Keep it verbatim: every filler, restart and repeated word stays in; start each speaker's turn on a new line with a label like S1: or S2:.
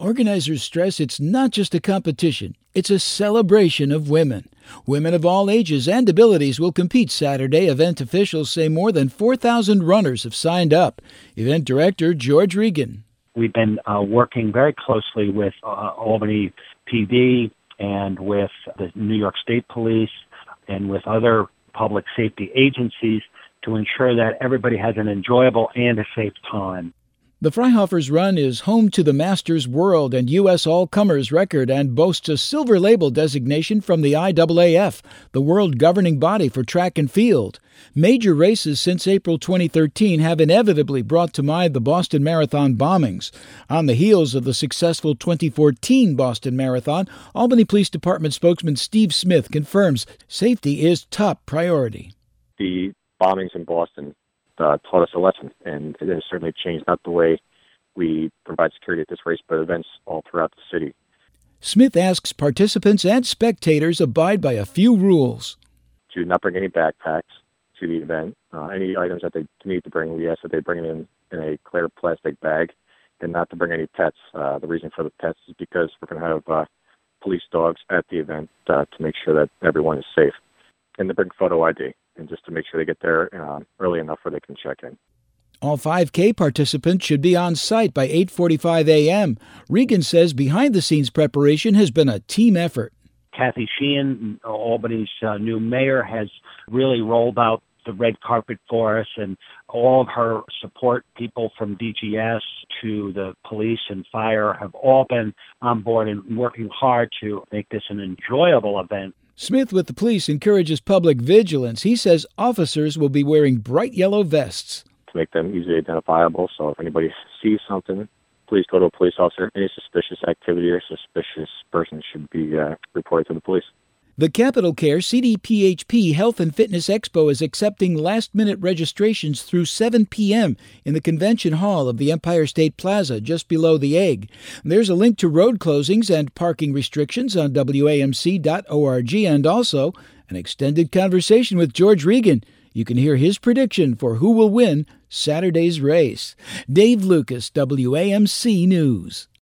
S1: Organizers stress it's not just a competition, it's a celebration of women. Women of all ages and abilities will compete Saturday. Event officials say more than four thousand runners have signed up. Event director George Regan.
S2: We've been uh, working very closely with uh, Albany P D and with the New York State Police and with other public safety agencies to ensure that everybody has an enjoyable and a safe time.
S1: The Freihofer's Run is home to the Masters World and U S All-Comers record and boasts a silver label designation from the I A A F, the world governing body for track and field. Major races since April twenty thirteen have inevitably brought to mind the Boston Marathon bombings. On the heels of the successful twenty fourteen Boston Marathon, Albany Police Department spokesman Steve Smith confirms safety is top priority.
S3: The bombings in Boston Uh, taught us a lesson, and it has certainly changed not the way we provide security at this race, but events all throughout the city.
S1: Smith asks participants and spectators abide by a few rules.
S3: To not bring any backpacks to the event. Uh, any items that they need to bring, we ask that they bring it in in a clear plastic bag, and not to bring any pets. Uh, the reason for the pets is because we're going to have uh, police dogs at the event uh, to make sure that everyone is safe. And to bring photo I D, and just to make sure they get there uh, early enough where they can check in.
S1: All five K participants should be on site by eight forty-five a.m. Regan says behind-the-scenes preparation has been a team effort.
S2: Kathy Sheehan, Albany's uh, new mayor, has really rolled out the red carpet for us, and all of her support people from D G S to the police and fire have all been on board and working hard to make this an enjoyable event.
S1: Smith with the police encourages public vigilance. He says officers will be wearing bright yellow vests
S3: to make them easily identifiable. So if anybody sees something, please go to a police officer. Any suspicious activity or suspicious person should be uh, reported to the police.
S1: The Capitol Care C D P H P Health and Fitness Expo is accepting last-minute registrations through seven p.m. in the Convention Hall of the Empire State Plaza, just below the Egg. There's a link to road closings and parking restrictions on W A M C dot org, and also an extended conversation with George Regan. You can hear his prediction for who will win Saturday's race. Dave Lucas, W A M C News.